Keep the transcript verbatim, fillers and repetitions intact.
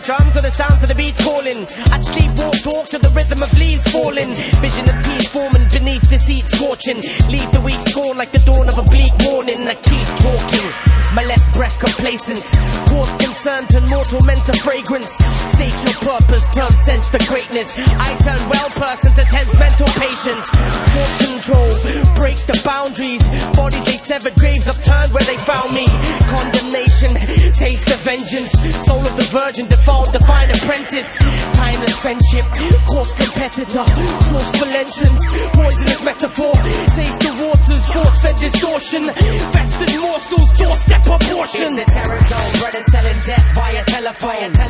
drums or the sounds of the beats calling. I sleepwalk, talk to the rhythm of leaves falling. Vision of peace forming beneath deceit scorching. Leave the weak scorn like the dawn of a bleak morning. I keep talking, my left breath complacent. Cause concern turn mortal men to fragrance. State your purpose, turn sense to greatness. I turn well person to tense mental patient. Force control, break the boundaries. Bodies they severed, graves upturned where they found me. Condemnation, taste of vengeance. Soul of the virgin, defiled, divine apprentice. Timeless friendship, course competitor. Forceful entrance, poisonous metaphor. Taste the waters, force-fed distortion. Vested morsels, doorstep abortion. It's the terror zone, brothers selling death via telephone.